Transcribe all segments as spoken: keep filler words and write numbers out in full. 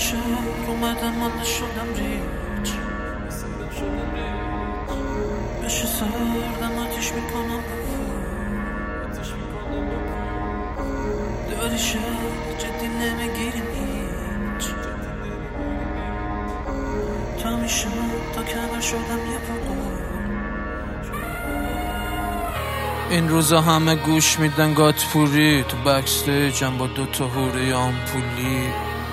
شهر اومدم مانده شدم ریچ بشه سردم آتیش میکنم داری شهر جدی نمیگیریم هیچ تا میشه تا کمر شدم یه پاقو این روزا همه گوش میدن گاتپوری تو بکستیجم با دوتا هوری آمپولی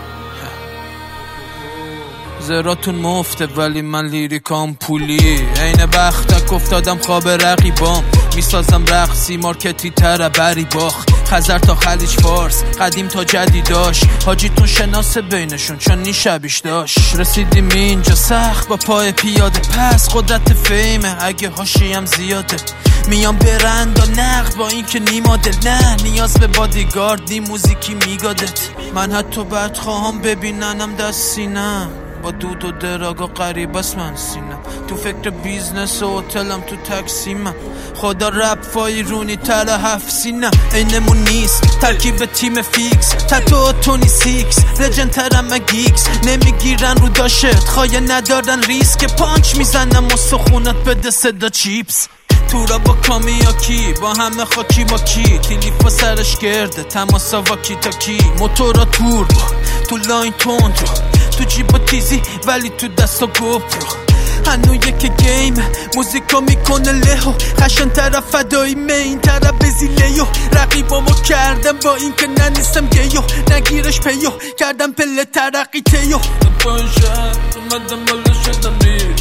زراتون مفته ولی من لیریکام پولی عین بختک افتادم خواب رقیبام میسازم رقصی مارکتی تره بری باخ خزر تا خلیج فارس قدیم تا جدیداش حاجیتون شناسه بینشون چون نیشبیش داشت رسیدیم اینجا سخت با پای پیاده پس قدرت فیمه اگه هاشیم زیاده میام برند و نقد با این که نیماده نه نیاز به بادیگارد نی موزیکی میگادت من حتی بد خواهم ببیننم دست سینم با دود و دراگ و قریب است من سینم تو فکر بیزنس و هتلم تو تکسیمم خدا رپ فایرونی تر هفت سینم اینمون نیست ترکیب تیم فیکس تتو تونی سیکس لجن ترم گیکس نمیگیرن رو داشت خواهی ندارن ریسک پانچ میزنم و سخونت بده صدا چیپس تورا با کامیاکی با همه خاکی ماکی تیلیفا سرش گرده تماسا واکی تاکی موتورا توربو تو لاین تند رو تو جیبا تیزی ولی تو دستا گوپرو هنو یک گیم موزیکا میکنه لهو خشن طرف فدایی مین طرف بزیلیو رقیبامو کردم با این که ننیستم گیو نگیرش پیو کردم پله ترقی تیو پای شهر اومدم بالا شدم ریچ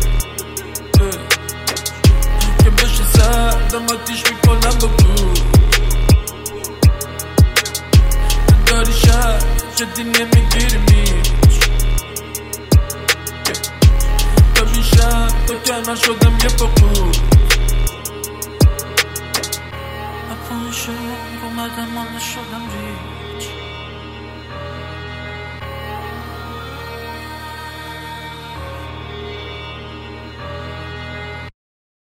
که بشه سردم آتیش میکنم با گو داری شهر جدی نمیگیری میچ تا بیشم تا کمر شدم یه پاقو اپای شهر اومدم مانده شدم ریچ